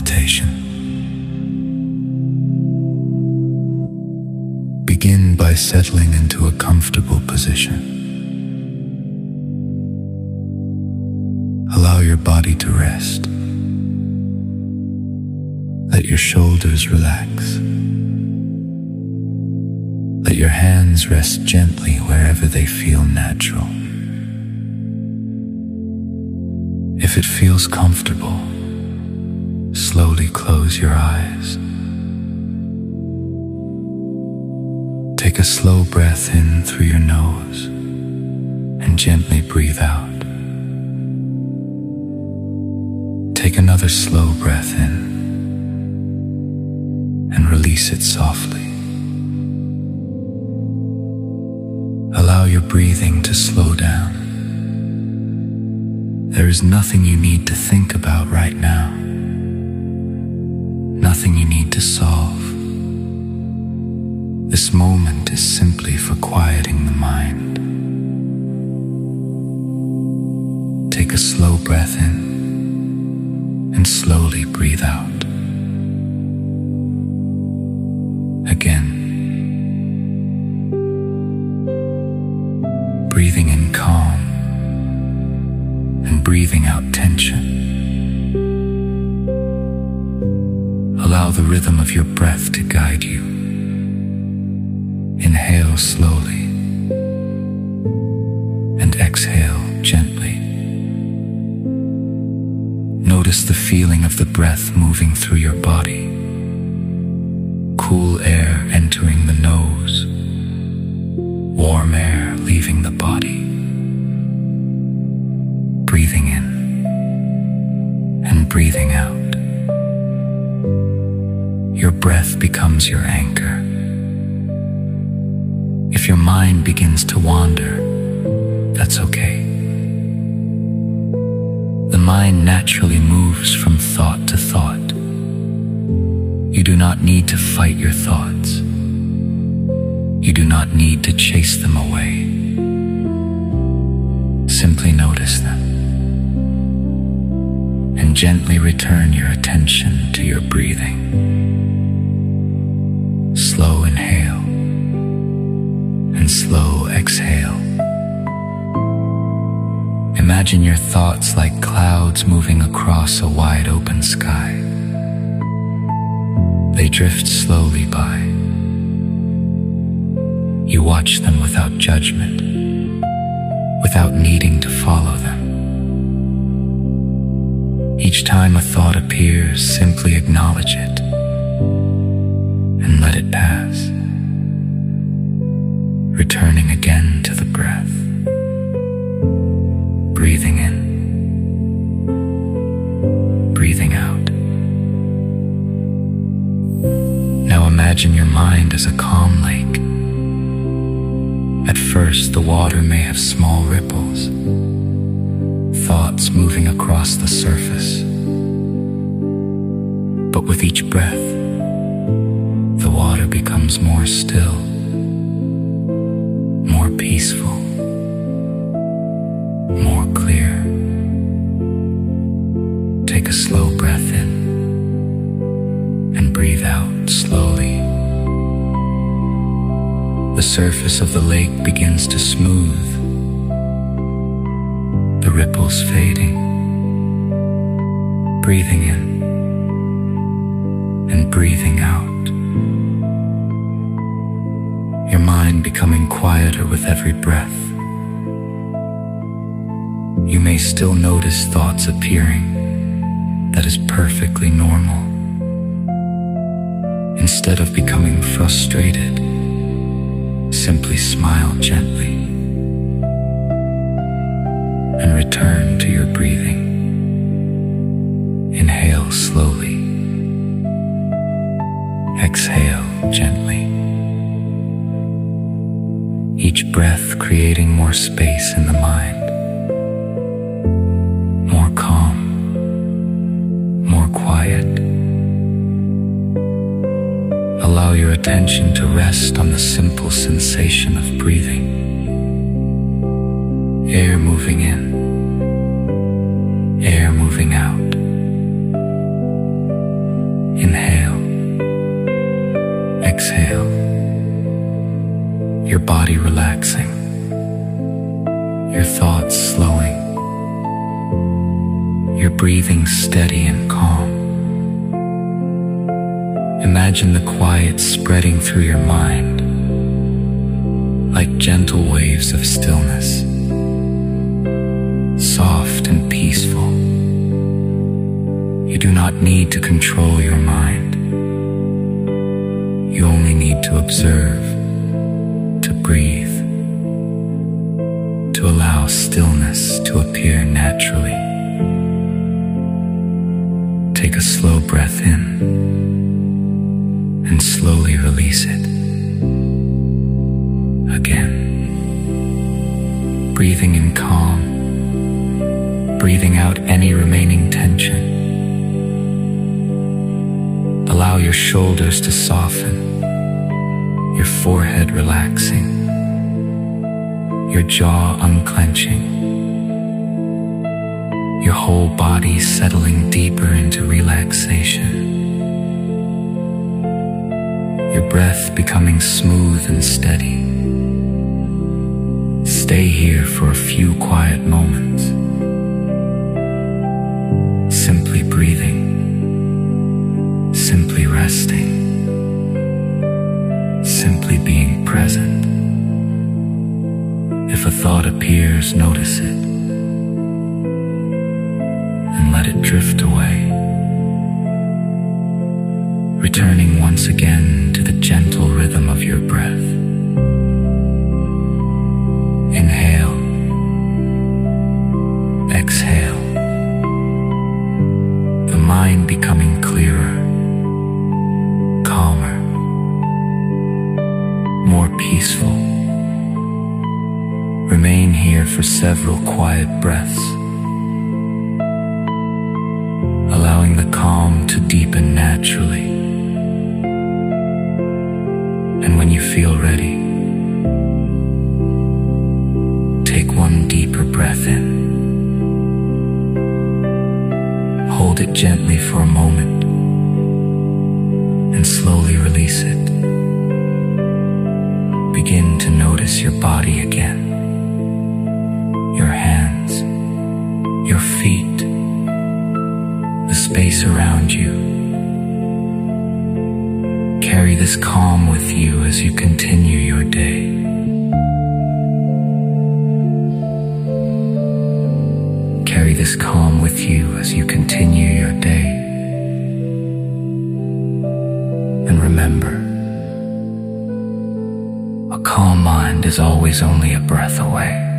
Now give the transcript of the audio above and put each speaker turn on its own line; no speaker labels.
meditation. Begin by settling into a comfortable position. Allow your body to rest. Let your shoulders relax. Let your hands rest gently wherever they feel natural. If it feels comfortable, slowly close your eyes. Take a slow breath in through your nose and gently breathe out. Take another slow breath in and release it softly. Allow your breathing to slow down. There is nothing you need to think about right now. Nothing you need to solve. This moment is simply for quieting the mind. Take a slow breath in and slowly breathe out. Again. Breathing in calm and breathing out tension. Allow the rhythm of your breath to guide you. Inhale slowly and exhale gently. Notice the feeling of the breath moving through your body. Cool air entering the nose, warm air leaving the body. Breathing in and breathing out. Your breath becomes your anchor. If your mind begins to wander, that's okay. The mind naturally moves from thought to thought. You do not need to fight your thoughts. You do not need to chase them away. Simply notice them and gently return your attention to your breathing. Slow inhale and slow exhale. Imagine your thoughts like clouds moving across a wide open sky. They drift slowly by. You watch them without judgment, without needing to follow them. Each time a thought appears, simply acknowledge it and let it pass, returning again to the breath. Breathing in, breathing out. Now imagine your mind as a calm lake. At first, the water may have small ripples, thoughts moving across the surface. But with each breath, the water becomes more still, more peaceful, more clear. Take a slow breath in and breathe out slowly. The surface of the lake begins to smooth, the ripples fading. Breathing in and breathing out. Your mind becoming quieter with every breath. You may still notice thoughts appearing. That is perfectly normal. Instead of becoming frustrated, simply smile gently and return to your breathing. Inhale slowly. Exhale gently. Each breath creating more space in the mind. More calm. More quiet. Allow your attention to rest on the simple sensation of breathing. Air moving in, air moving out. exhale, your body relaxing, your thoughts slowing, your breathing steady and calm. Imagine the quiet spreading through your mind like gentle waves of stillness, soft and peaceful. You do not need to control your mind. You only need to observe, to breathe, to allow stillness to appear naturally. Take a slow breath in and slowly release it. Again, breathing in calm, breathing out any remaining tension. Allow your shoulders to soften, your forehead relaxing, your jaw unclenching, your whole body settling deeper into relaxation. Your breath becoming smooth and steady. Stay here for a few quiet moments, simply breathing, simply resting, simply being present. If a thought appears, notice it and let it drift away, returning once again to the gentle rhythm of your breath. Inhale, exhale, the mind becoming clearer, calmer, more peaceful. Remain here for several quiet breaths, allowing the calm to deepen naturally. And when you feel ready, take one deeper breath in. Hold it gently for a moment and slowly release it. Begin to notice your body again, your hands, your feet, the space around you. Carry this calm with you as you continue your day. Carry this calm with you as you continue your day. And remember, a calm mind is always only a breath away.